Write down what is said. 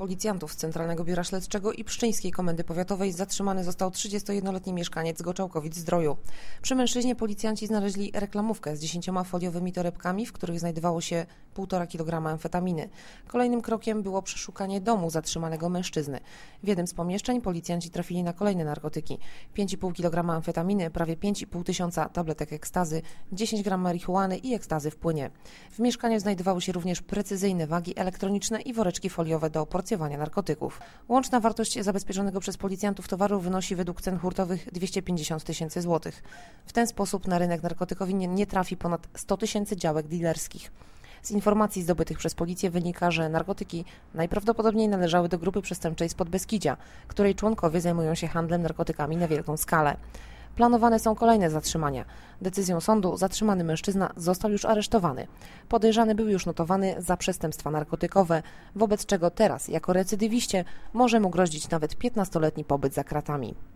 Policjantów z Centralnego Biura Śledczego i Pszczyńskiej Komendy Powiatowej zatrzymany został 31-letni mieszkaniec Goczałkowic-Zdroju. Przy mężczyźnie policjanci znaleźli reklamówkę z 10 foliowymi torebkami, w których znajdowało się 1,5 kg amfetaminy. Kolejnym krokiem było przeszukanie domu zatrzymanego mężczyzny. W jednym z pomieszczeń policjanci trafili na kolejne narkotyki. 5,5 kg amfetaminy, prawie 5,5 tysiąca tabletek ekstazy, 10 gram marihuany i ekstazy w płynie. W mieszkaniu znajdowały się również precyzyjne wagi elektroniczne i woreczki foliowe do porcjowania narkotyków. Łączna wartość zabezpieczonego przez policjantów towaru wynosi według cen hurtowych 250 tysięcy złotych. W ten sposób na rynek narkotykowy nie trafi ponad 100 tysięcy działek dealerskich. Z informacji zdobytych przez policję wynika, że narkotyki najprawdopodobniej należały do grupy przestępczej z Podbeskidzia, której członkowie zajmują się handlem narkotykami na wielką skalę. Planowane są kolejne zatrzymania. Decyzją sądu zatrzymany mężczyzna został już aresztowany. Podejrzany był już notowany za przestępstwa narkotykowe, wobec czego teraz, jako recydywiście, może mu grozić nawet 15-letni pobyt za kratami.